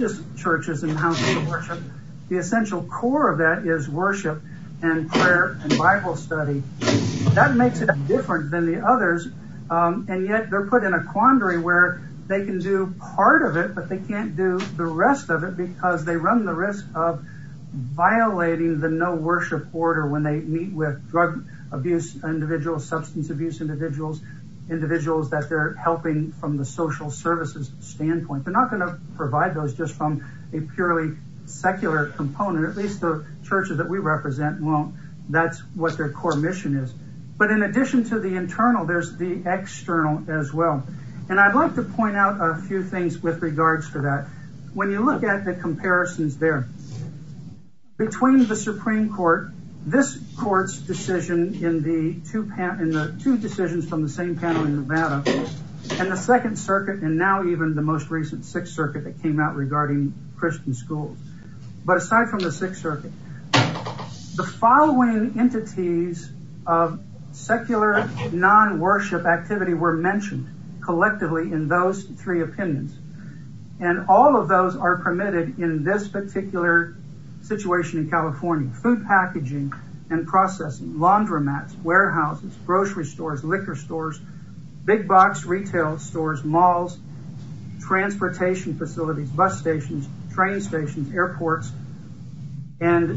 religious churches and houses of worship, the essential core of that is worship and prayer and Bible study. That makes it different than the others, and yet they're put in a quandary where they can do part of it, but they can't do the rest of it because they run the risk of violating the no worship order when they meet with drug abuse individuals, substance abuse individuals that they're helping from the social services standpoint. They're not going to provide those just from a purely secular component. At least the churches that we represent won't. That's what their core mission is. But in addition to the internal, there's the external as well. And I'd like to point out a few things with regards to that. When you look at the comparisons there, between the Supreme Court, this court's decision in the two decisions from the same panel in Nevada, and the Second Circuit, and now even the most recent Sixth Circuit that came out regarding Christian schools. But aside from the Sixth Circuit, the following entities of secular non-worship activity were mentioned collectively in those three opinions. And all of those are permitted in this particular situation in California: food packaging and processing, laundromats, warehouses, grocery stores, liquor stores, big box retail stores, malls, transportation facilities, bus stations, train stations, airports, and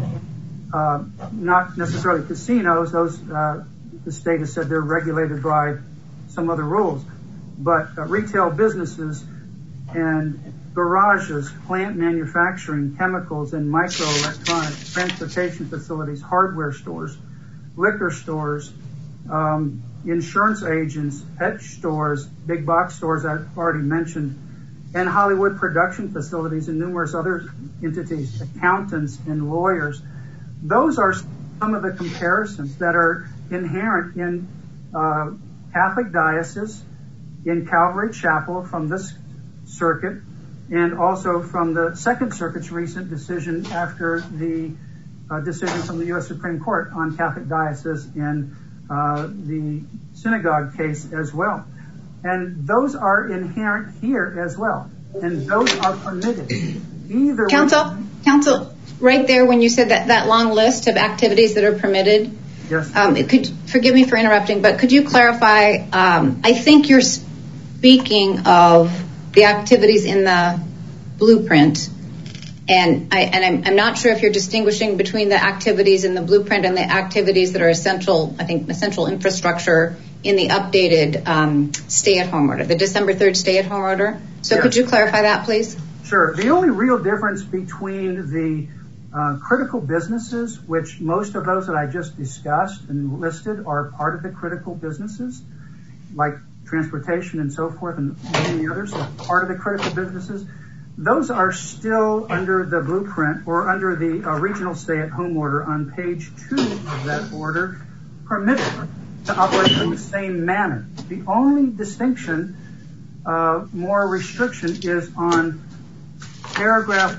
not necessarily casinos. Those the state has said they're regulated by some other rules, but retail businesses and garages, plant manufacturing, chemicals and microelectronics, transportation facilities, hardware stores, liquor stores, insurance agents, pet stores, big box stores I've already mentioned, and Hollywood production facilities and numerous other entities, accountants and lawyers. Those are some of the comparisons that are inherent in Catholic diocese, in Calvary Chapel from this circuit, and also from the Second Circuit's recent decision after the decision from the U.S. Supreme Court on Catholic diocese and the synagogue case as well. And those are inherent here as well. And those are permitted. Either Counsel, right there when you said that long list of activities that are permitted, yes. Forgive me for interrupting, but could you clarify, I think you're speaking of the activities in the blueprint, and I'm not sure if you're distinguishing between the activities in the blueprint and the activities that are essential infrastructure in the updated stay-at-home order, the December 3rd stay-at-home order. So yes. Could you clarify that, please? Sure. The only real difference between the critical businesses, which most of those that I just discussed and listed are part of the critical businesses, like transportation and so forth, and many others are part of the critical businesses. Those are still under the blueprint or under the regional stay-at-home order on page 2 of that order, permitted to operate in the same manner. The only distinction, more restriction, is on paragraph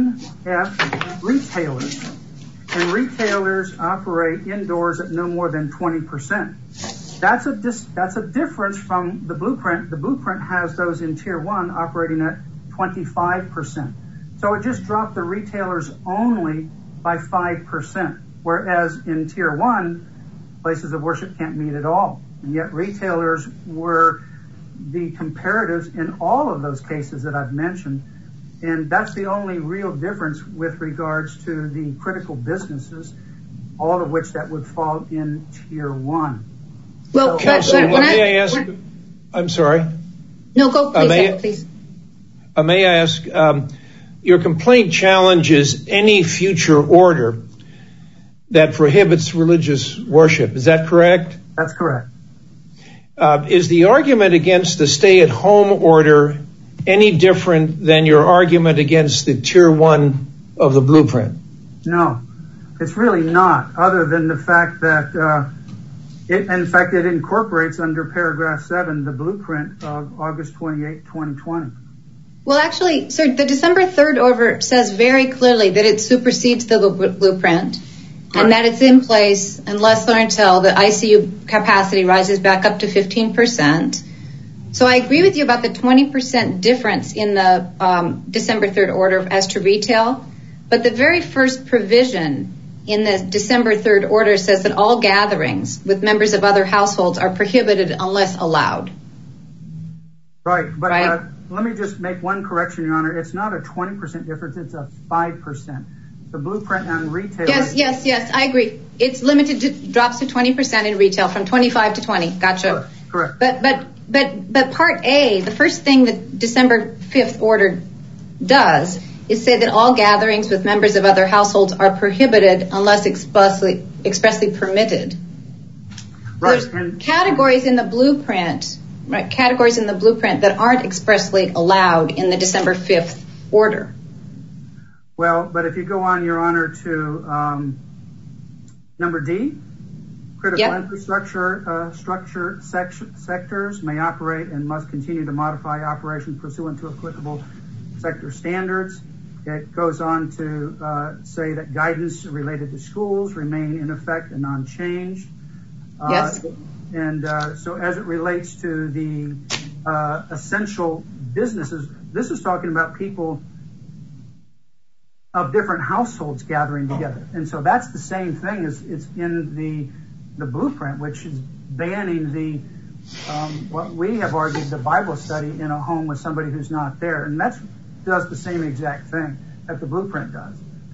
1F, retailers. And retailers operate indoors at no more than 20%. That's a difference from the blueprint. The blueprint has those in tier 1 operating at 25%. So it just dropped the retailers only by 5%, whereas in tier 1, places of worship can't meet at all. And yet retailers were the comparatives in all of those cases that I've mentioned. And that's the only real difference with regards to the critical businesses, all of which that would fall in tier 1. Well, Counsel, may I ask? I'm sorry. No, go please. May I ask? Your complaint challenges any future order that prohibits religious worship. Is that correct? That's correct. Is the argument against the stay-at-home order any different than your argument against the tier 1 of the blueprint? No, it's really not, other than the fact that it incorporates under paragraph 7 the blueprint of August 28, 2020. Well, actually, sir, the December 3rd order says very clearly that it supersedes the blueprint, right, and that it's in place unless or until the ICU capacity rises back up to 15%. So I agree with you about the 20% difference in the December 3rd order as to retail, but the very first provision in the December 3rd order says that all gatherings with members of other households are prohibited unless allowed. Right, but let me just make one correction, Your Honor. It's not a 20% difference, it's a 5%. The blueprint on retail... Yes, I agree. It's limited to, drops to 20% in retail, from 25 to 20. Gotcha. Correct. But Part A, the first thing that December 5th order does is say that all gatherings with members of other households are prohibited unless expressly permitted. Right. There's categories in the blueprint, right? Categories in the blueprint that aren't expressly allowed in the December 5th order. Well, but if you go on, Your Honor, to number D, critical infrastructure sectors may operate and must continue to modify operations pursuant to applicable sector standards. It goes on to say that guidance related to schools remain in effect and unchanged. Yes. And so as it relates to the essential businesses, this is talking about people of different households gathering together. And so that's the same thing as it's in the blueprint, which is banning the what we have argued, the Bible study in a home with somebody who's not there. And that does the same exact thing that the blueprint does.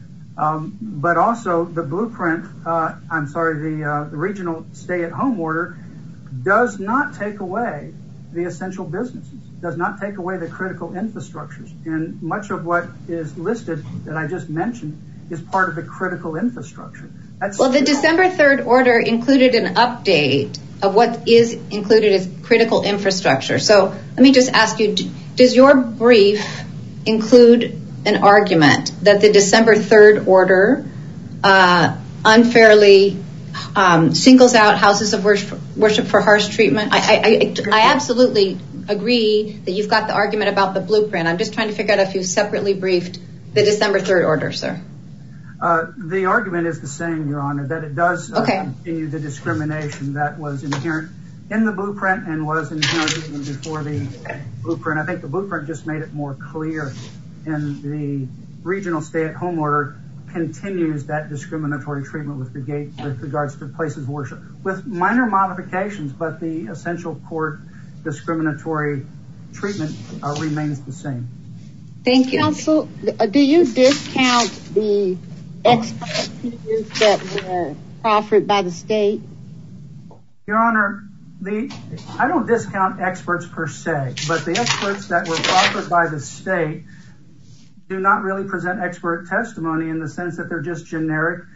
But also the blueprint, the regional stay-at-home order does not take away the essential businesses, does not take away the critical infrastructures. And much of what is listed that I just mentioned is part of the critical infrastructure. Well, the December 3rd order included an update of what is included as critical infrastructure. So let me just ask you, does your brief include an argument that the December 3rd order unfairly singles out houses of worship for harsh treatment? I absolutely agree that you've got the argument about the blueprint. I'm just trying to figure out if you separately briefed the December 3rd order, sir. The argument is the same, Your Honor, that it does continue the discrimination that was inherent in the blueprint and was inherent even before the blueprint. I think the blueprint just made it more clear, and the regional stay-at-home order continues that discriminatory treatment with regards to places of worship, with minor modifications, but the essential core discriminatory treatment remains the same. Thank you. Counsel, do you discount the expertise that were proffered by the state? Your Honor, I don't discount experts per se, but the experts that were proffered by the state do not really present expert testimony in the sense that they're just generic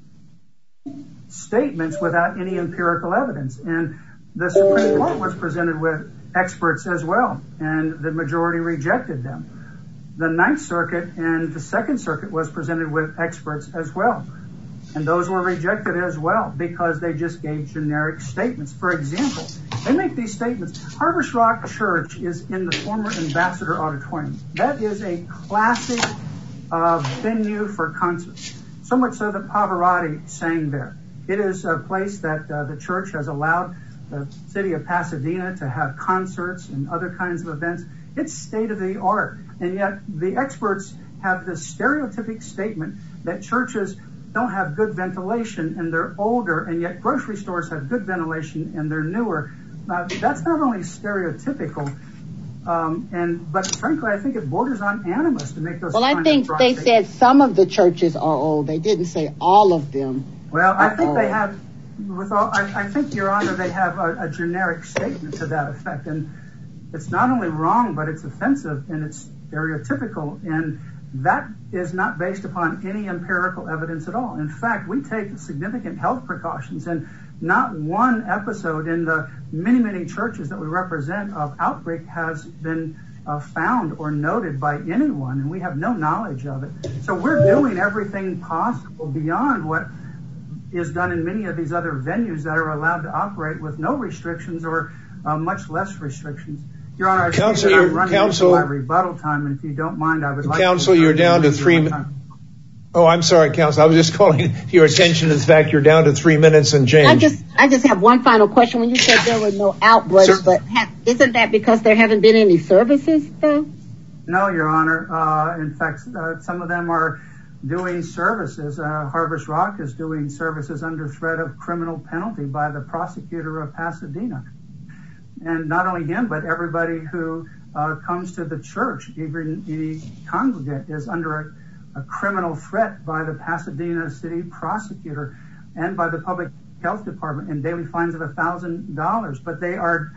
statements without any empirical evidence. And the Supreme Court was presented with experts as well, and the majority rejected them. The Ninth Circuit and the Second Circuit was presented with experts as well, and those were rejected as well because they just gave generic statements. For example, they make these statements. Harvest Rock Church is in the former Ambassador Auditorium. That is a classic venue for concerts, so much so that Pavarotti sang there. It is a place that the church has allowed the city of Pasadena to have concerts and other kinds of events. It's state of the art. And yet the experts have this stereotypic statement that churches don't have good ventilation and they're older, and yet grocery stores have good ventilation and they're newer. That's not only stereotypical, but frankly, I think it borders on animus to make those. Well, I think they said some of the churches are old. They didn't say all of them. Well, I think they have. I think, Your Honor, they have a generic statement to that effect, and it's not only wrong, but it's offensive and it's stereotypical, and that is not based upon any empirical evidence at all. In fact, we take significant health precautions, and not one episode in the many, many churches that we represent of outbreak has been found or noted by anyone, and we have no knowledge of it. So we're doing everything possible beyond what is done in many of these other venues that are allowed to operate with no restrictions or much less restrictions. Your Honor, I'm running into my rebuttal time, and if you don't mind, I would like Counsel, you're down to 3 minutes. Oh, I'm sorry, counsel. I was just calling your attention to the fact you're down to 3 minutes and change. I just have one final question. When you said there were no outbreaks, sure, but isn't that because there haven't been any services, though? No, Your Honor. In fact, some of them are doing services. Harvest Rock is doing services under threat of criminal penalty by the prosecutor of Pasadena. And not only him, but everybody who comes to the church, even any congregant, is under a criminal threat by the Pasadena city prosecutor and by the public health department, and daily fines of $1,000. But they are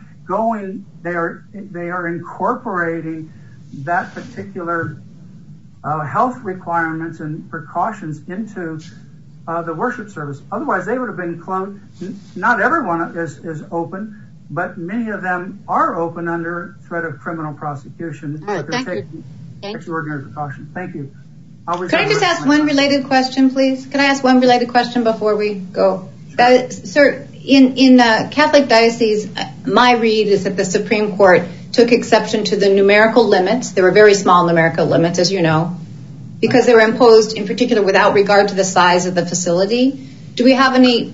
incorporating that particular health requirements and precautions into the worship service. Otherwise, they would have been closed. Not everyone is open, but many of them are open under threat of criminal prosecution. Right, but they're taking extraordinary precautions. Thank you. Could I just ask one related question, please? Could I ask one related question before we go? Sir, in Catholic diocese, my read is that the Supreme Court took exception to the numerical limits. There were very small numerical limits, as you know, because they were imposed in particular without regard to the size of the facility. Do we have anything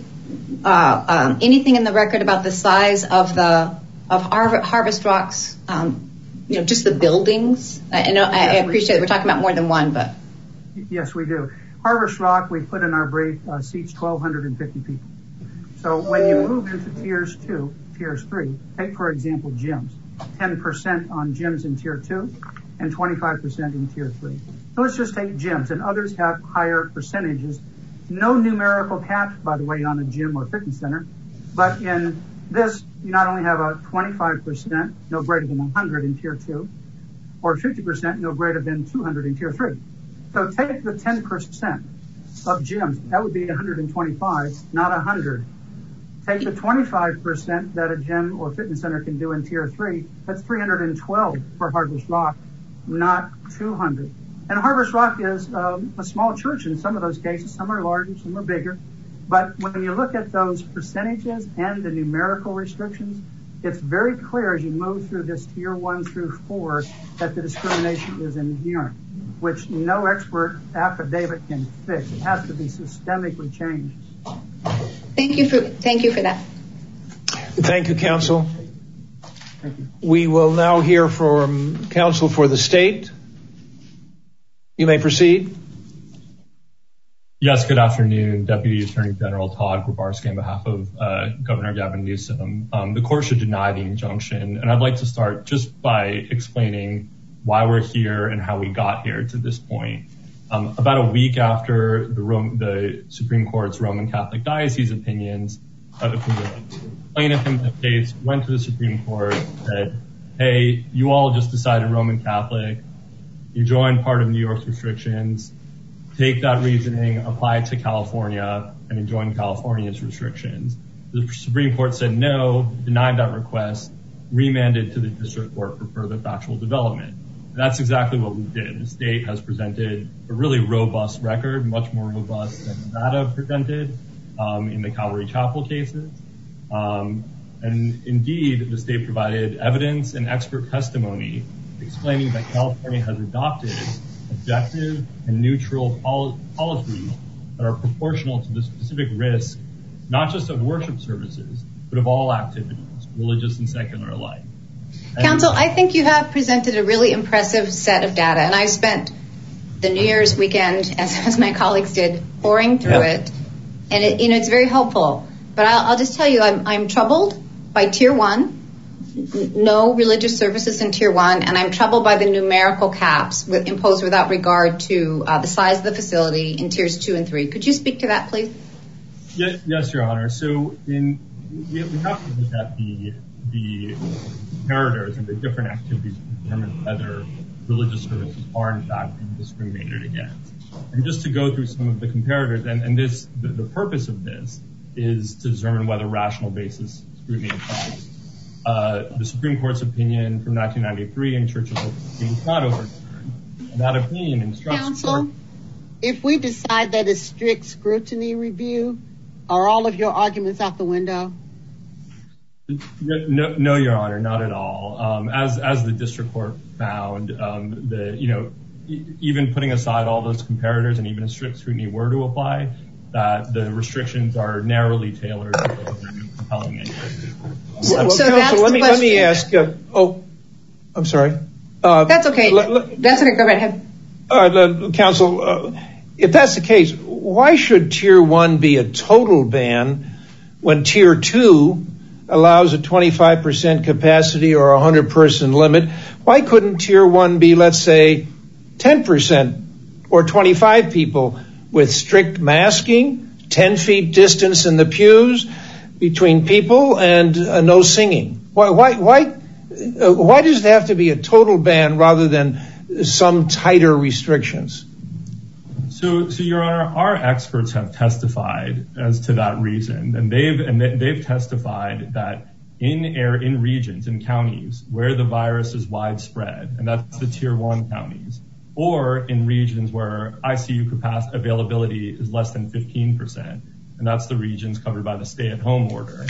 in the record about the size of Harvest Rock's, just the buildings? I appreciate we're talking about more than one, but. Yes, we do. Harvest Rock, we put in our brief, seats 1,250 people. So when you move into tiers 3, take, for example, gyms, 10% on gyms in tier 2 and 25% in tier 3. So let's just take gyms, and others have higher percentages. No numerical cap, by the way, on a gym or fitness center. But in this, you not only have a 25%, no greater than 100 in tier 2, or 50%, no greater than 200 in tier 3. So take the 10% of gyms. That would be 125, not 100. Take the 25% that a gym or fitness center can do in tier 3. That's 312 for Harvest Rock, not 200. And Harvest Rock is a small church in some of those cases. Some are larger, some are bigger. But when you look at those percentages and the numerical restrictions, it's very clear as you move through this tier 1 through 4 that the discrimination is inherent, which no expert affidavit can fix. It has to be systemically changed. Thank you for that. Thank you, counsel. Thank you. We will now hear from counsel for the state. You may proceed. Yes, good afternoon. Deputy Attorney General Todd Grabarski on behalf of Governor Gavin Newsom. The court should deny the injunction, and I'd like to start just by explaining why we're here and how we got here to this point. About a week after the Supreme Court's Roman Catholic Diocese opinions, the plaintiff in the case went to the Supreme Court and said, hey, you all just decided Roman Catholic. You joined part of New York's restrictions. Take that reasoning, apply it to California, and join California's restrictions. The Supreme Court said no, denied that request, remanded to the district court for further factual development. That's exactly what we did. The state has presented a really robust record, much more robust than data presented in the Calvary Chapel cases. And indeed, the state provided evidence and expert testimony explaining that California has adopted objective and neutral policies that are proportional to the specific risk, not just of worship services, but of all activities, religious and secular alike. Counsel, I think you have presented a really impressive set of data, and I spent the New Year's weekend, as my colleagues did, pouring through it, and it's very helpful. But I'll just tell you, I'm troubled by Tier 1, no religious services in Tier 1, and I'm troubled by the numerical caps imposed without regard to the size of the facility in Tiers 2 and 3. Could you speak to that, please? Yes, Your Honor. So we have to look at the comparators and the different activities to determine whether religious services are in fact being discriminated against. And just to go through some of the comparators, and the purpose of this is to determine whether rational basis scrutiny applies. The Supreme Court's opinion from 1993 in Church of Hope is not overturned. And that opinion instructs... Counsel, if we decide that it's strict scrutiny review, are all of your arguments out the window? No, Your Honor, not at all. As the district court found, even putting aside all those comparators and even a strict scrutiny were to apply, that the restrictions are narrowly tailored to the compelling nature. Counsel, let me ask. I'm sorry. That's okay. That's okay. Go right ahead. Counsel, if that's the case, why should Tier 1 be a total ban when Tier 2 allows a 25% capacity or a 100-person limit? Why couldn't Tier 1 be, let's say, 10% or 25 people with strict masking, 10 feet distance in the pews between people, and no singing? Why does it have to be a total ban rather than some tighter restrictions? So, Your Honor, our experts have testified as to that reason, and they've testified that in regions, in counties where the virus is widespread, and that's the Tier 1 counties, or in regions where ICU capacity availability is less than 15%, and that's the regions covered by the stay-at-home order.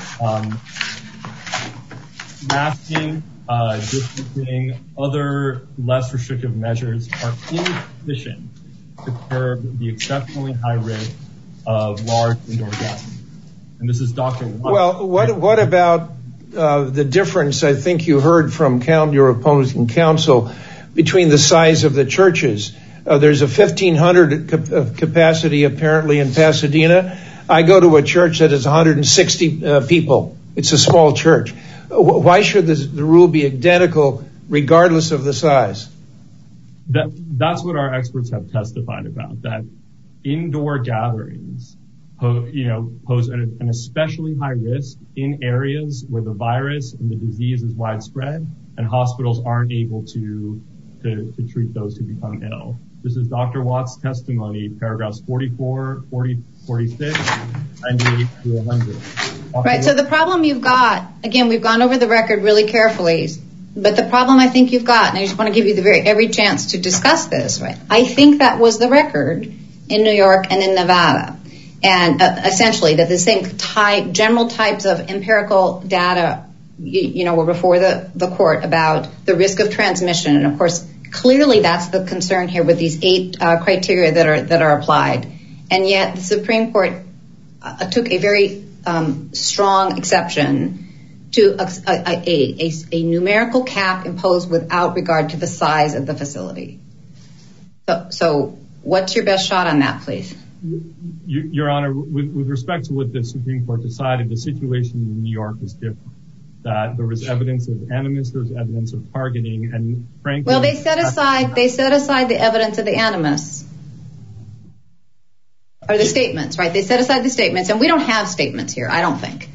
Masking, distancing, other less restrictive measures are insufficient to curb the exceptionally high risk of large indoor gatherings. And this is Dr. Watts. Well, what about the difference, I think you heard from your opposing counsel, between the size of the churches? There's a 1,500 capacity apparently in Pasadena. I go to a church that is 160 people. It's a small church. Why should the rule be identical regardless of the size? That's what our experts have testified about, that indoor gatherings pose an especially high risk in areas where the virus and the disease is widespread and hospitals aren't able to treat those who become ill. This is Dr. Watts' testimony, paragraphs 44, 40, 46, 98 through 100. Right, so the problem you've got, again, we've gone over the record really carefully, but the problem I think you've got, and I just want to give you every chance to discuss this, right? I think that was the record in New York and in Nevada. And essentially that the same general types of empirical data, were before the court about the risk of transmission. And of course, clearly that's the concern here with these 8 criteria that are applied. And yet the Supreme Court took a very strong exception to a numerical cap imposed without regard to the size of the facility. So what's your best shot on that, please? Your Honor, with respect to what the Supreme Court decided, the situation in New York was different. That there was evidence of animus, there was evidence of targeting, and frankly... Well, they set aside the evidence of the animus. Or the statements, right? They set aside the statements, and we don't have statements here, I don't think.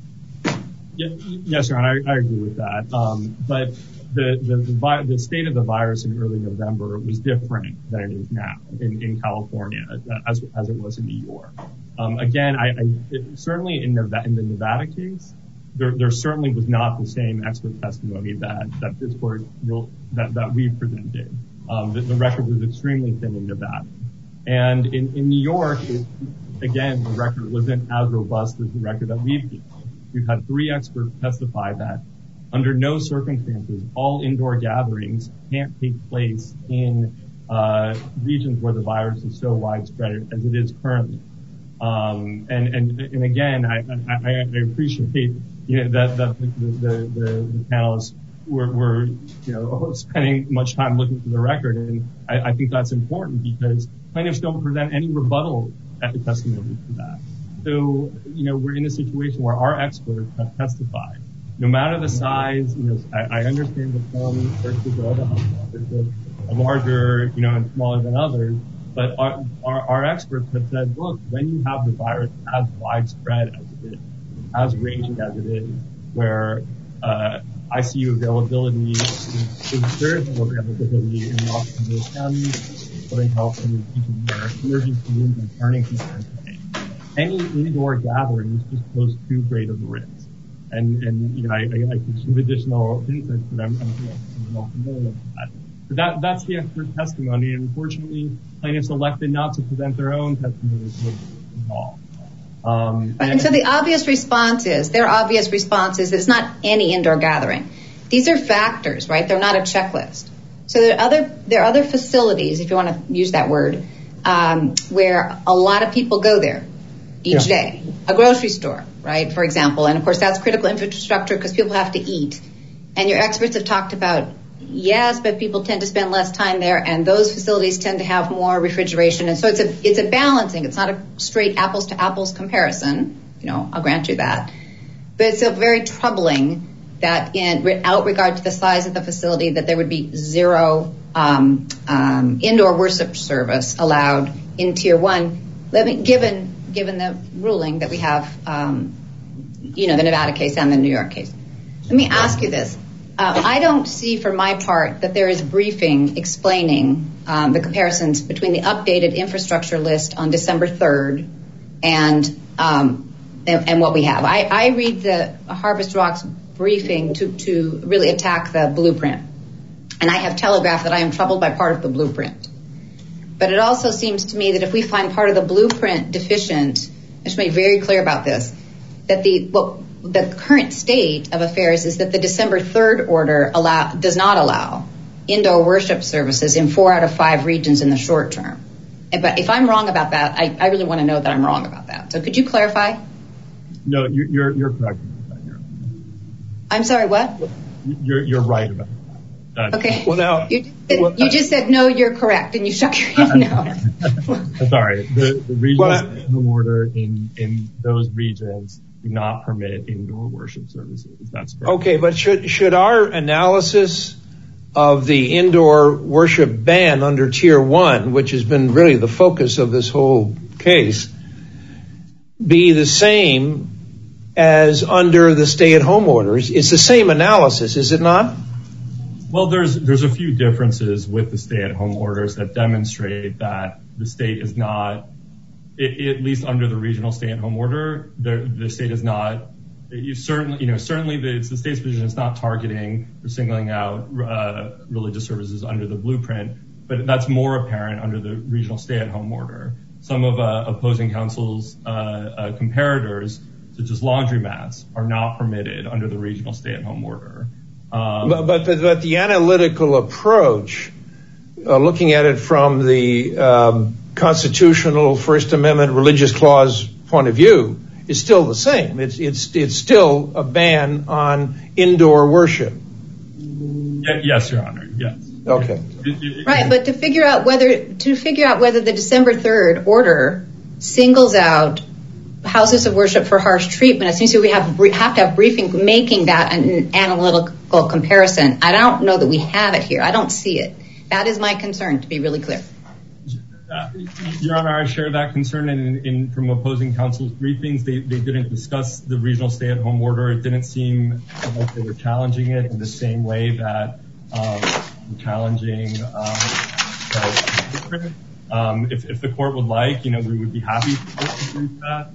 Yes, Your Honor, I agree with that. But the state of the virus in early November was different than it is now in California, as it was in New York. Again, certainly in the Nevada case, there certainly was not the same expert testimony that this court that we presented. The record was extremely thin in Nevada. And in New York, again, the record wasn't as robust as the record that we've given. We've had 3 experts testify that under no circumstances, all indoor gatherings can't take place in regions where the virus is so widespread as it is currently. And again, I appreciate that the panelists were spending much time looking through the record, and I think that's important because plaintiffs don't present any rebuttal testimony to that. So we're in a situation where our experts have testified. No matter the size, I understand that some churches are larger, and smaller than others, but our experts have said, look, when you have the virus as widespread as it is, as raging as it is, where ICU availability is very low availability in Los Angeles County, Southern California, where emergency rooms are turning to any indoor gathering is just pose too great of a risk. And I could give additional insights, but I'm not familiar with that. But that's the expert testimony, and unfortunately, plaintiffs elected not to present their own testimony at all. And so their obvious response is it's not any indoor gathering. These are factors, right? They're not a checklist. So there are other facilities, if you want to use that word, where a lot of people go there each day. A grocery store, right, for example. And, of course, that's critical infrastructure because people have to eat. And your experts have talked about, yes, but people tend to spend less time there, and those facilities tend to have more refrigeration. And so it's a balancing. It's not a straight apples-to-apples comparison. I'll grant you that. But it's very troubling that without regard to the size of the facility, that there would be zero indoor worship service allowed in Tier 1, given the ruling that we have, the Nevada case and the New York case. Let me ask you this. I don't see, for my part, that there is briefing explaining the comparisons between the updated infrastructure list on December 3rd and what we have. I read the Harvest Rocks briefing to really attack the blueprint. And I have telegraphed that I am troubled by part of the blueprint. But it also seems to me that if we find part of the blueprint deficient, I should be very clear about this, that the current state of affairs is that the December 3rd order does not allow indoor worship services in 4 out of 5 regions in the short term. But if I'm wrong about that, I really want to know that I'm wrong about that. So could you clarify? No, you're correct. I'm sorry, what? You're right about that. Okay. Well, now you just said no, you're correct, and you shook your head no. Sorry, the regional order in those regions do not permit indoor worship services. That's correct. Okay, but should our analysis of the indoor worship ban under Tier 1, which has been really the focus of this whole case, be the same as under the stay-at-home orders? It's the same analysis, is it not? Well, there's a few differences with the stay-at-home orders that demonstrate that the state is not, at least under the regional stay-at-home order, the state is not. Certainly the state's position is not targeting or singling out religious services under the blueprint, but that's more apparent under the regional stay-at-home order. Some of opposing counsel's comparators, such as laundromats, are not permitted under the regional stay-at-home order. But the analytical approach, looking at it from the constitutional First Amendment religious clause point of view, is still the same. It's still a ban on indoor worship. Yes, Your Honor. Yes. Okay. Right, but to figure out whether the December 3rd order singles out houses of worship for harsh treatment, it seems that we have to have briefing making that an analytical comparison. I don't know that we have it here. I don't see it. That is my concern, to be really clear. Your Honor, I share that concern from opposing counsel's briefings. They didn't discuss the regional stay-at-home order. It didn't seem like they were challenging it in the same way that challenging if the court would like, we would be happy to do that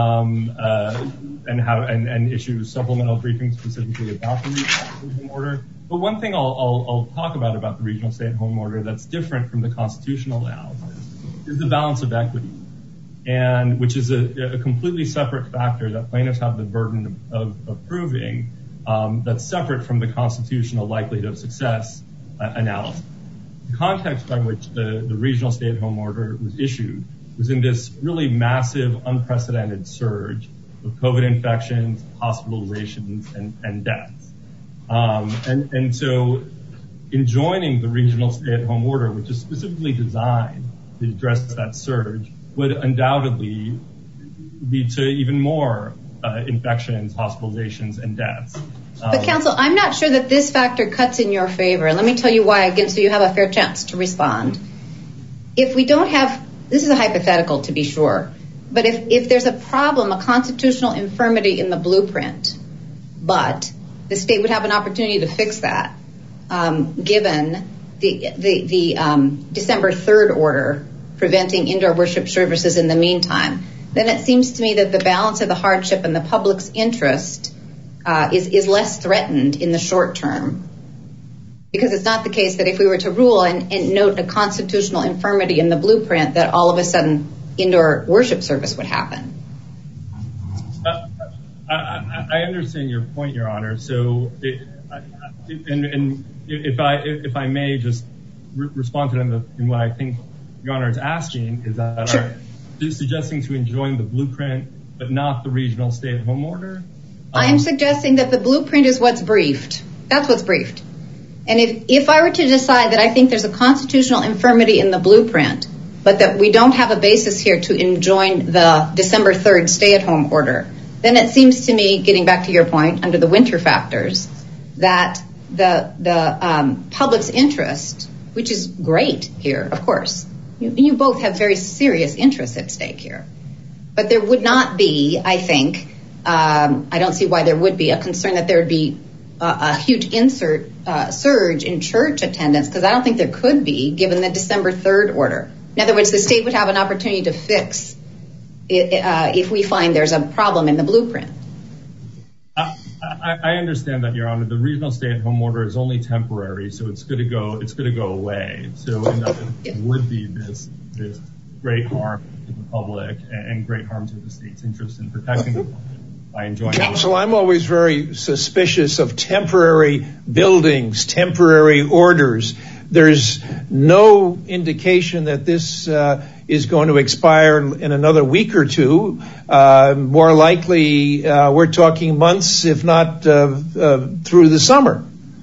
and issue supplemental briefings specifically about the regional stay-at-home order. But one thing I'll talk about the regional stay-at-home order that's different from the constitutional analysis is the balance of equity, and which is a completely separate factor that plaintiffs have the burden of proving, that's separate from the constitutional likelihood of success analysis. The context by which the regional stay-at-home order was issued was in this really massive, unprecedented surge of COVID infections, hospitalizations, and deaths. And so in joining the regional stay-at-home order, which is specifically designed to address that surge, would undoubtedly lead to even more infections, hospitalizations, and deaths. But counsel, I'm not sure that this factor cuts in your favor. Let me tell you why, again, so you have a fair chance to respond. If we don't have, this is a hypothetical to be sure, but if there's a problem, a constitutional infirmity in the blueprint, but the state would have an opportunity to fix that, given the December 3rd order preventing indoor worship services in the meantime, then it seems to me that the balance of the hardship and the public's interest is less threatened in the short term. Because it's not the case that if we were to rule and note a constitutional infirmity in the blueprint, that all of a sudden indoor worship service would happen. I understand your point, Your Honor. So, and if I may just respond to them in what I think Your Honor is asking, is that Sure. suggesting to enjoin the blueprint but not the regional stay-at-home order? I'm suggesting that the blueprint is what's briefed. That's what's briefed. And if I were to decide that I think there's a constitutional infirmity in the blueprint, but that we don't have a basis here to enjoin the December 3rd stay-at-home order, then it seems to me, getting back to your point, under the winter factors, that the public's interest, which is great here, of course, you both have very serious interests at stake here. But there would not be, I think, I don't see why there would be a concern that there would be a huge surge in church attendance, because I don't think there could be, given the December 3rd order. In other words, the state would have an opportunity to fix it if we find there's a problem in the blueprint. I understand that, Your Honor. The regional stay-at-home order is only temporary, so it's going to go away. So it would be this great harm to the public and great harm to the state's interest in protecting the public by enjoying. Counsel, I'm always very suspicious of temporary buildings, temporary orders. There's no indication that this is going to expire in another week or two. More likely, we're talking months, if not through the summer.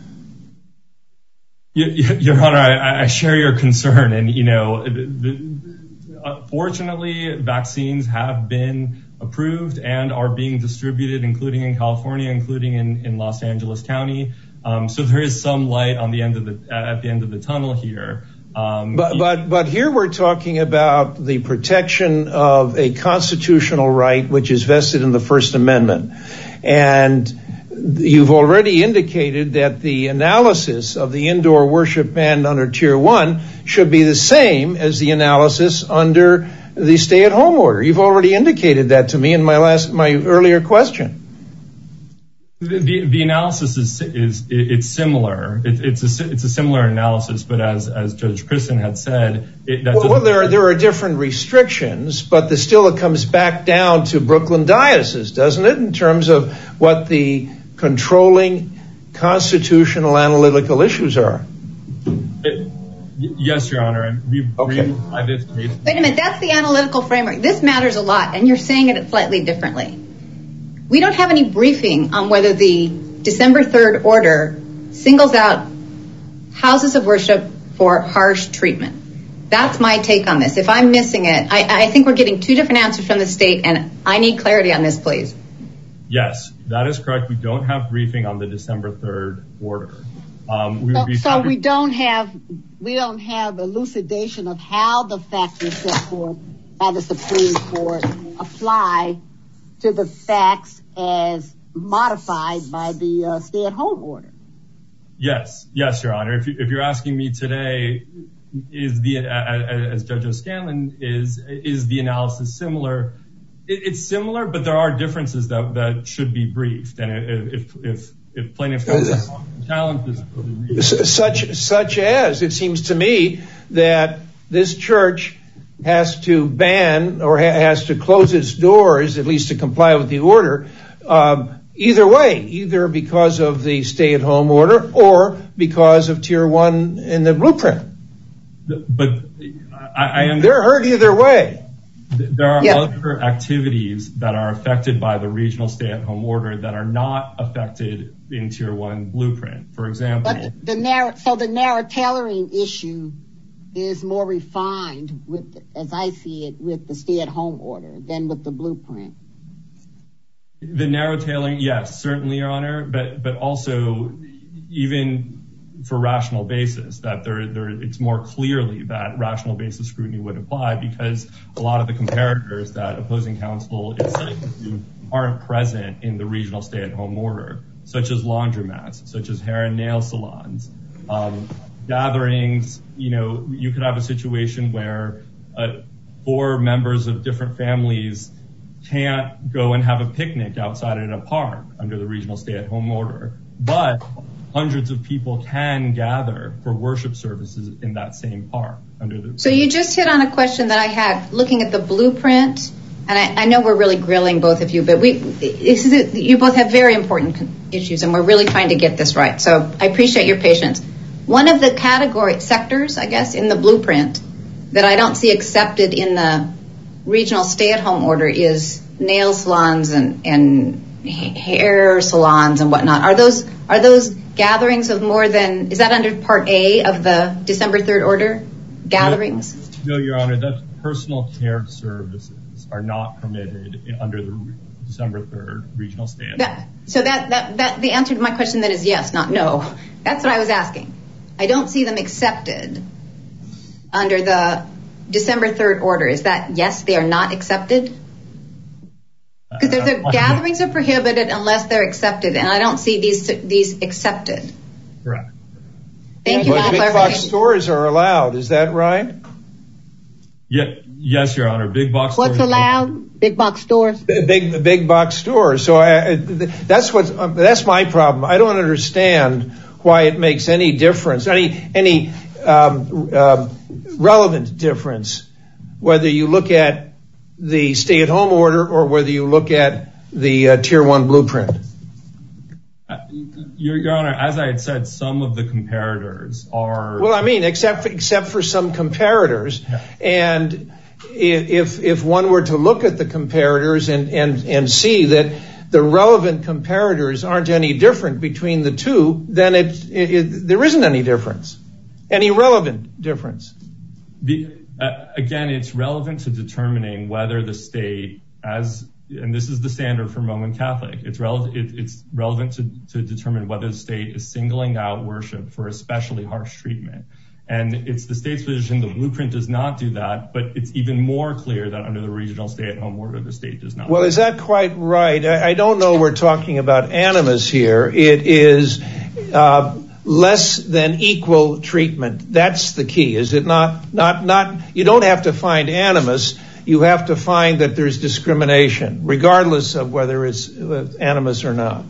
Your Honor, I share your concern. And, fortunately, vaccines have been approved and are being distributed, including in California, including in Los Angeles County. So there is some light on at the end of the tunnel here. But here we're talking about the protection of a constitutional right, which is vested in the First Amendment. And you've already indicated that the analysis of the indoor worship ban under Tier 1 should be the same as the analysis under the stay-at-home order. You've already indicated that to me in my earlier question. The analysis it's similar. It's a similar analysis, but as Judge Christen had said, there are different restrictions, but still it comes back down to Brooklyn Diocese, doesn't it, in terms of what the controlling constitutional analytical issues are? Yes, Your Honor. Okay. Wait a minute, that's the analytical framework. This matters a lot, and you're saying it slightly differently. We don't have any briefing on whether the December 3rd order singles out houses of worship for harsh treatment. That's my take on this. If I'm missing it, I think we're getting two different answers from the state, and I need clarity on this, please. Yes, that is correct. We don't have briefing on the December 3rd order. So we don't have elucidation of how the factors set forth by the Supreme Court apply to the facts as modified by the stay-at-home order. Yes, Your Honor. If you're asking me today, as Judge O'Scanlan is the analysis similar? It's similar, but there are differences that should be briefed. And if plaintiffs have challenges, such as it seems to me that this church has to ban or has to close its doors, at least to comply with the order, either way, either because of the stay-at-home order or because of Tier 1 in the blueprint. But they're hurt either way. There are other activities that are affected by the regional stay-at-home order that are not affected in Tier 1 blueprint. For example, but the narrow tailoring issue is more refined, as I see it, with the stay-at-home order than with the blueprint. The narrow tailoring, yes, certainly, Your Honor, but also even for rational basis, that it's more clearly that rational basis scrutiny would apply, because a lot of the comparators that opposing counsel is citing aren't present in the regional stay-at-home order, such as laundromats, such as hair and nail salons, gatherings. You could have a situation where 4 members of different families can't go and have a picnic outside at a park under the regional stay-at-home order, but hundreds of people can gather for worship services in that same park. So you just hit on a question that I had looking at the blueprint, and I know we're really grilling both of you, but you both have very important issues, and we're really trying to get this right. So I appreciate your patience. One of the category sectors, I guess, in the blueprint that I don't see accepted in the regional stay-at-home order is nail salons and hair salons and whatnot. Are those gatherings of more than, is that under Part A of the December 3rd order? Gatherings? No, Your Honor, that's personal care services are not permitted under the December 3rd regional stay-at-home. So that the answer to my question then is yes, not no. That's what I was asking. I don't see them accepted under the December 3rd order. Is that yes, they are not accepted? Because the gatherings are prohibited unless they're accepted, and I don't see these accepted. Correct. Thank you for But big box stores are allowed. Is that right? Yeah. Yes, Your Honor. Big box stores. What's allowed? Big box stores? Big box stores. So that's my problem. I don't understand why it makes any difference, any relevant difference, whether you look at the stay-at-home order or whether you look at the Tier 1 blueprint. Your Honor, as I had said, some of the comparators are... Well, I mean, except for some comparators. Yeah. And if one were to look at the comparators and see that the relevant comparators aren't any different between the two, then there isn't any difference, any relevant difference. Again, it's relevant to determining whether the state, and this is the standard for Roman Catholic, it's relevant to determine whether the state is singling out worship for especially harsh treatment. And it's the state's position the blueprint does not do that, but it's even more clear that under the regional stay-at-home order, the state does not. Well, is that quite right? I don't know we're talking about animus here. It is less than equal treatment. That's the key, is it not? You don't have to find animus. You have to find that there's discrimination, regardless of whether it's animus or not.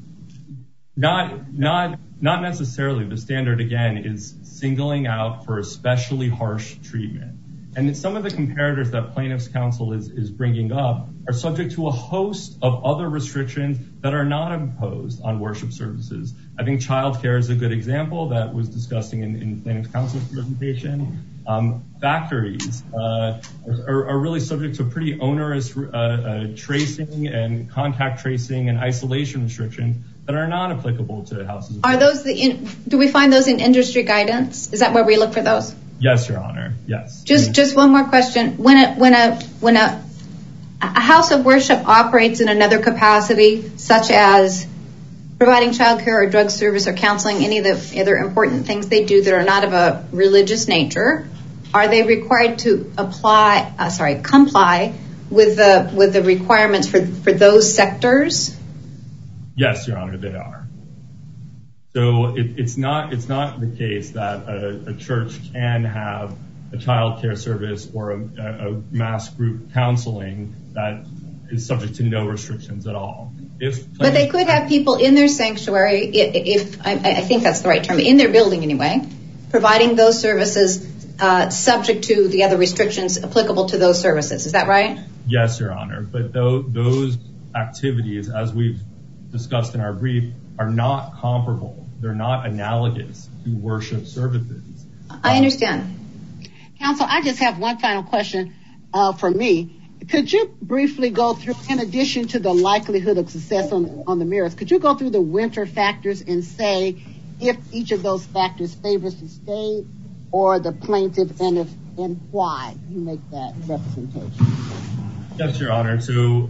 Not necessarily. The standard, again, is singling out for especially harsh treatment. And some of the comparators that plaintiff's counsel is bringing up are subject to a host of other restrictions that are not imposed on worship services. I think childcare is a good example that was discussed in plaintiff's counsel's presentation. Factories are really subject to pretty onerous tracing and contact tracing and isolation restrictions that are not applicable to houses. Are those do we find those in industry guidance? Is that where we look for those? Yes, Your Honor. Yes. Just one more question. When a house of worship operates in another capacity, such as providing childcare or drug service or counseling, any of the other important things they do that are not of a religious nature, are they required to comply with the requirements for those sectors? Yes, Your Honor, they are. So it's not the case that a church can have a child care service or a mass group counseling that is subject to no restrictions at all. But they could have people in their sanctuary, if I think that's the right term, in their building anyway, providing those services subject to the other restrictions applicable to those services. Is that right? Yes, Your Honor. But those activities, as we've discussed in our brief, are not comparable. They're not analogous to worship services. I understand. Counsel, I just have one final question for me. Could you briefly go through, in addition to the likelihood of success on the merits, could you go through the winter factors and say if each of those factors favors the state or the plaintiff, and why you make that representation? Yes, Your Honor. So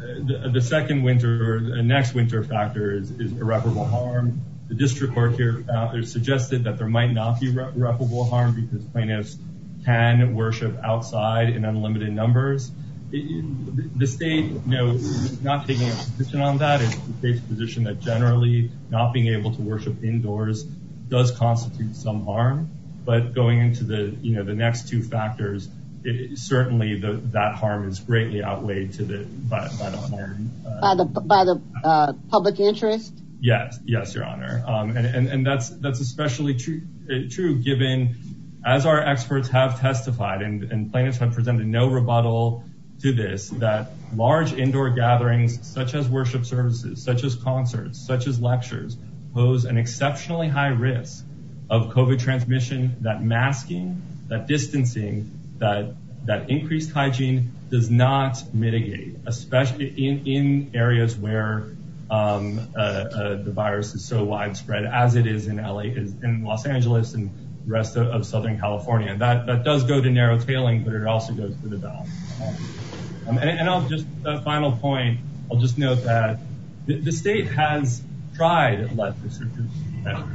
the next winter factor is irreparable harm. The district court here suggested that there might not be irreparable harm because plaintiffs can worship outside in unlimited numbers. The state, is not taking a position on that. It's the state's position that generally not being able to worship indoors does constitute some harm. But going into the next two factors, certainly that harm is greatly outweighed by the harm. By the public interest? Yes, Your Honor. And that's especially true given, as our experts have testified, and plaintiffs have presented no rebuttal to this, that large indoor gatherings such as worship services, such as concerts, such as lectures, pose an exceptionally high risk of COVID transmission, that masking, that distancing, that increased hygiene does not mitigate, especially in areas where the virus is so widespread as it is in LA, in Los Angeles and the rest of Southern California. And that does go to narrow tailing, but it also goes to the balance. And I'll just, a final point, I'll just note that the state has tried less restrictive measures.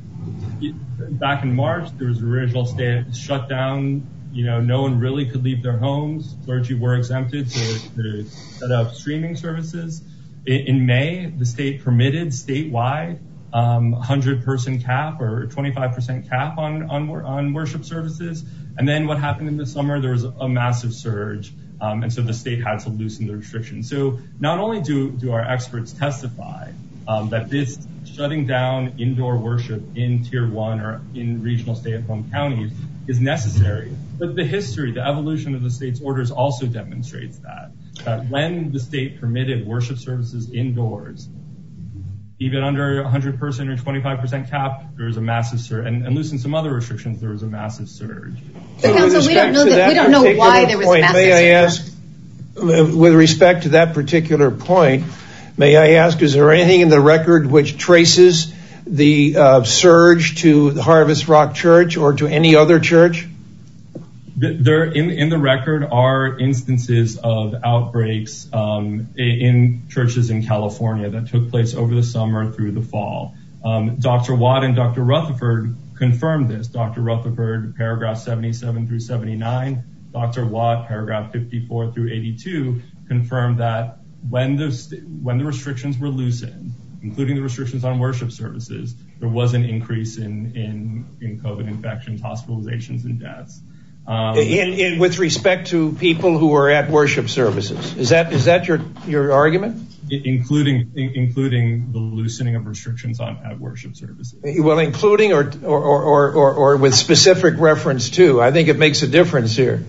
Back in March, there was an original state shutdown. No one really could leave their homes. Clergy were exempted to set up streaming services. In May, the state permitted statewide 100-person cap or 25% cap on worship services. And then what happened in the summer, there was a massive surge. And so the state had to loosen the restrictions. So not only do our experts testify that this shutting down indoor worship in Tier 1 or in regional stay-at-home counties is necessary, but the history, the evolution of the state's orders also demonstrates that when the state permitted worship services indoors, even under 100-person or 25% cap, there was a massive surge, and loosened some other restrictions, there was a massive surge. So Council, we don't know why there was a massive surge. May I ask, with respect to that particular point, may I ask, is there anything in the record which traces the surge to the Harvest Rock Church or to any other church? There, in the record, are instances of outbreaks in churches in California that took place over the summer through the fall. Dr. Watt and Dr. Rutherford confirmed this. Dr. Rutherford, paragraph 77 through 79. Dr. Watt, paragraph 54 through 82, confirmed that when the restrictions were loosened, including the restrictions on worship services, there was an increase in COVID infections, hospitalizations, and deaths. With respect to people who are at worship services, is that your argument? Including the loosening of restrictions at worship services. Well, including or with specific reference to, I think it makes a difference here.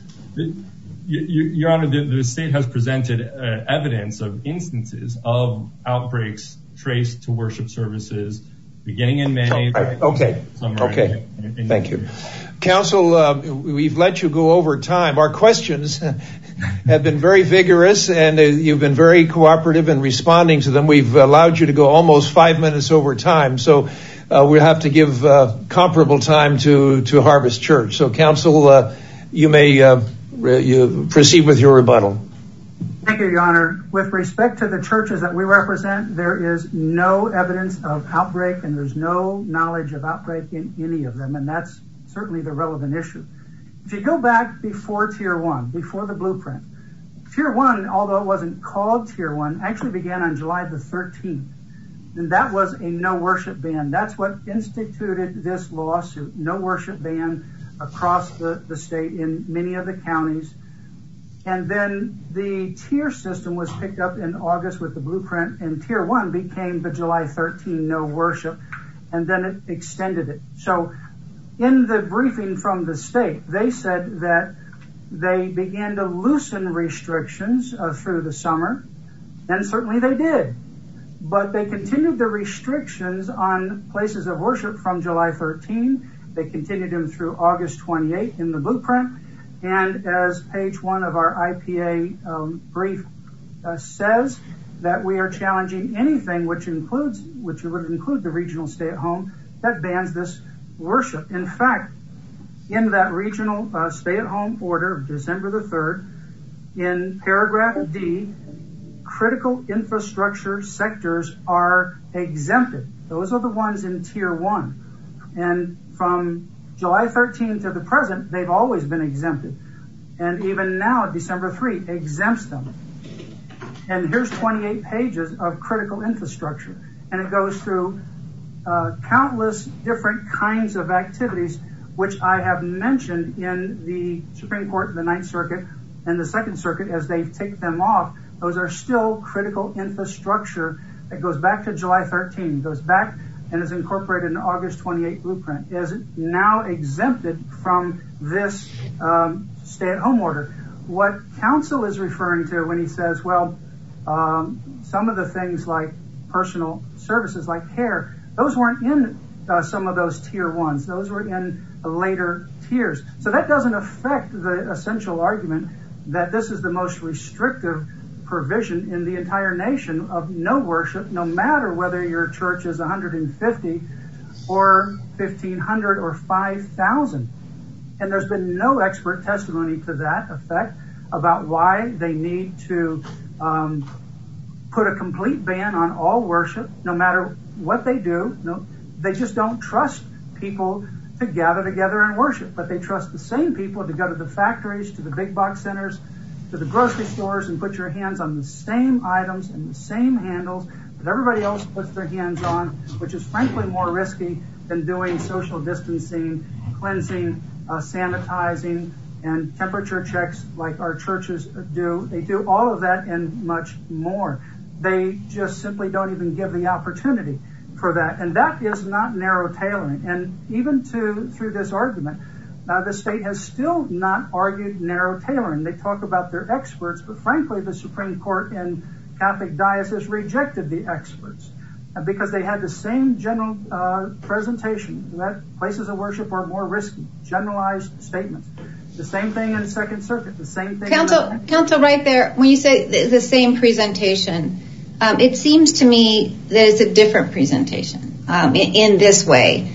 Your Honor, the state has presented evidence of instances of outbreaks traced to worship services beginning in May. Okay. Thank you. Counsel, we've let you go over time. Our questions have been very vigorous, and you've been very cooperative in responding to them. We've allowed you to go almost 5 minutes over time, so we'll have to give comparable time to Harvest Church. So, Counsel, you may you proceed with your rebuttal. Thank you, Your Honor. With respect to the churches that we represent, there is no evidence of outbreak, and there's no knowledge of outbreak in any of them, and that's certainly the relevant issue. If you go back before Tier 1, before the blueprint, Tier 1, although it wasn't called Tier 1, actually began on July the 13th. And that was a no worship ban. That's what instituted this lawsuit. No worship ban across the state in many of the counties. And then the tier system was picked up in August with the blueprint, and Tier 1 became the July 13 no worship, and then it extended it. So in the briefing from the state, they said that they began to loosen restrictions through the summer, and certainly they did. But they continued the restrictions on places of worship from July 13. They continued them through August 28 in the blueprint. And as page 1 of our IPA brief says, that we are challenging anything which would include the regional stay-at-home that bans this worship. In fact, in that regional stay-at-home order of December the 3rd, in paragraph D, critical infrastructure sectors are exempted. Those are the ones in Tier 1. And from July 13 to the present, they've always been exempted. And even now, December 3 exempts them. And here's 28 pages of critical infrastructure. And it goes through countless different kinds of activities, which I have mentioned in the Supreme Court, the Ninth Circuit, and the Second Circuit as they take them off. Those are still critical infrastructure that goes back to July 13, goes back and is incorporated in August 28 blueprint, is now exempted from this stay-at-home order. What counsel is referring to when he says, well, some of the things like personal services like care, those weren't in some of those tier ones. Those were in later tiers. So that doesn't affect the essential argument that this is the most restrictive provision in the entire nation of no worship, no matter whether your church is 150 or 1,500 or 5,000. And there's been no expert testimony to that effect about why they need to put a complete ban on all worship, no matter what they do. No, they just don't trust people to gather together and worship, but they trust the same people to go to the factories, to the big box centers, to the grocery stores, and put your hands on the same items and the same handles that everybody else puts their hands on, which is frankly more risky than doing social distancing, cleansing, sanitizing, and temperature checks like our churches do. They do all of that and much more. They just simply don't even give the opportunity for that. And that is not narrow tailoring. And even through this argument, the state has still not argued narrow tailoring. They talk about their experts, but frankly, the Supreme Court in Catholic Diocese rejected the experts because they had the same general presentation that places of worship are more risky, generalized statements. The same thing in Second Circuit, the same thing. Counsel, right there, when you say the same presentation, it seems to me that it's a different presentation in this way.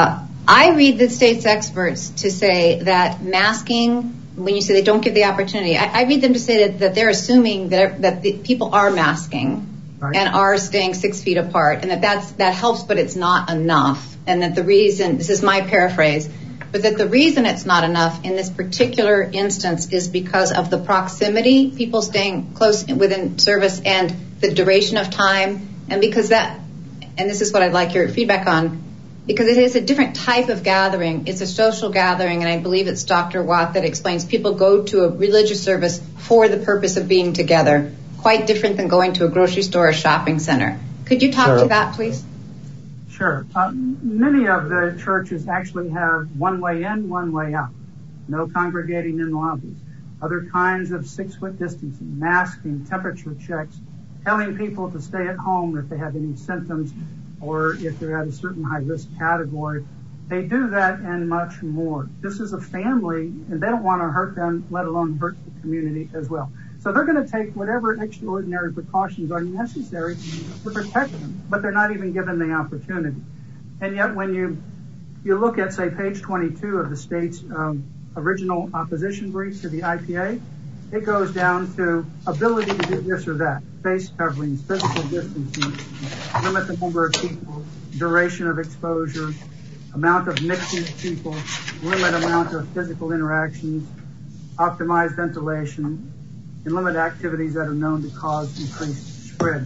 I read the state's experts to say that masking, when you say they don't give the opportunity, I read them to say that they're assuming that the people are masking, right, and are staying 6 feet apart, and that helps, but it's not enough. And that the reason, this is my paraphrase, but that the reason it's not enough in this particular instance is because of the proximity, people staying close within service, and the duration of time, and because that, and this is what I'd like your feedback on, because it is a different type of gathering. It's a social gathering, and I believe it's Dr. Watt that explains people go to a religious service for the purpose of being together, quite different than going to a grocery store or shopping center. Could you talk to that, please? Sure. Many of the churches actually have one way in, one way out. No congregating in lobbies. Other kinds of 6 foot distancing, masking, temperature checks, telling people to stay at home if they have any symptoms or if they're at a certain high risk category. They do that and much more. This is a family, and they don't want to hurt them, let alone hurt the community as well. So they're going to take whatever extraordinary precautions are necessary to protect them, but they're not even given the opportunity. And yet when you look at, say, page 22 of the state's original opposition brief to the IPA, it goes down to ability to do this or that, face coverings, physical distancing, limit the number of people, duration of exposure, amount of mixing of people, limit amount of physical interactions, optimize ventilation, and limit activities that are known to cause increased spread.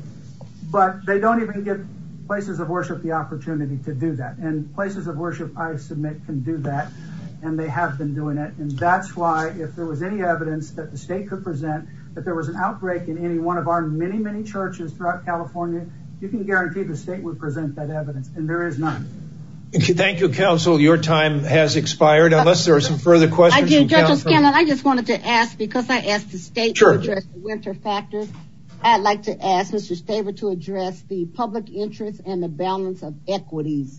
But they don't even give places of worship the opportunity to do that. And places of worship, I submit, can do that, and they have been doing it. And that's why if there was any evidence that the state could present that there was an outbreak in any one of our many, many churches throughout California, you can guarantee the state would present that evidence, and there is none. Thank you, counsel. Your time has expired, unless there are some further questions. I do, Judge O'Scanlan. I just wanted to ask, because I asked the state to address the winter factors, I'd like to ask Mr. Staver to address the public interest and the balance of equities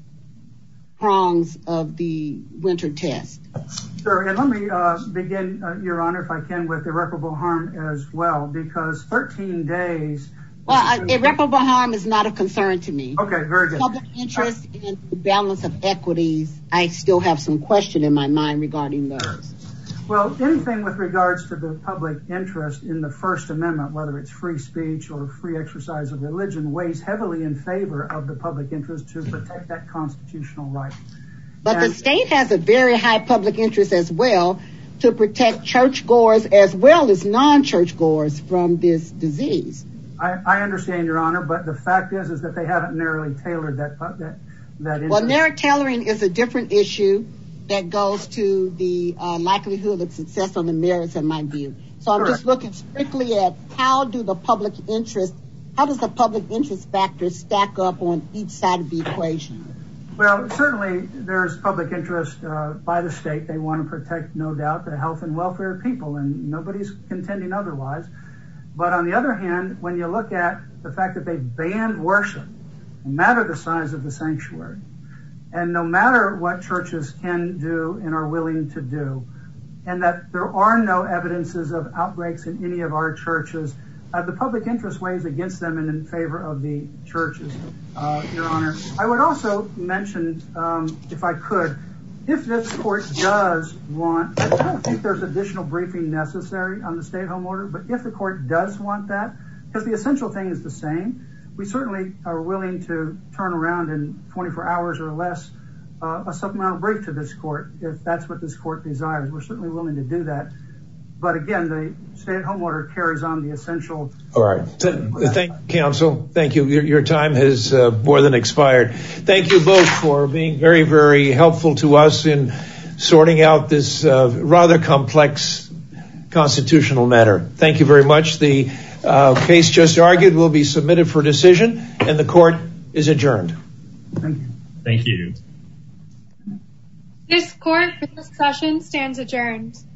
prongs of the winter test. Sure, and let me begin, Your Honor, if I can, with irreparable harm as well, because 13 days... Well, irreparable harm is not of concern to me. Okay, very good. Public interest and the balance of equities, I still have some question in my mind regarding those. Well, anything with regards to the public interest in the First Amendment, whether it's free speech or free exercise of religion, weighs heavily in favor of the public interest to protect that constitutional right. But the state has a very high public interest as well to protect churchgoers as well as non-churchgoers from this disease. I understand, Your Honor, but the fact is that they haven't narrowly tailored that interest. Well, narrow tailoring is a different issue that goes to the likelihood of success on the merits, in my view. So I'm just looking strictly at how does the public interest factor stack up on each side of the equation? Well, certainly there's public interest by the state. They want to protect, no doubt, the health and welfare of people, and nobody's contending otherwise. But on the other hand, when you look at the fact that they've banned worship, no matter the size of the sanctuary, and no matter what churches can do and are willing to do, and that there are no evidences of outbreaks in any of our churches, the public interest weighs against them and in favor of the churches, Your Honor. I would also mention, if I could, if this court does want, I don't think there's additional briefing necessary on the stay-at-home order, but if the court does want that, because the essential thing is the same, we certainly are willing to turn around in 24 hours or less a supplemental brief to this court, if that's what this court desires. We're certainly willing to do that. But again, the stay-at-home order carries on the essential. All right. Thank you, counsel. Thank you. Your time has more than expired. Thank you both for being very, very helpful to us in sorting out this rather complex constitutional matter. Thank you very much. The case just argued will be submitted for decision, and the court is adjourned. Thank you. Thank you. This court for this session stands adjourned.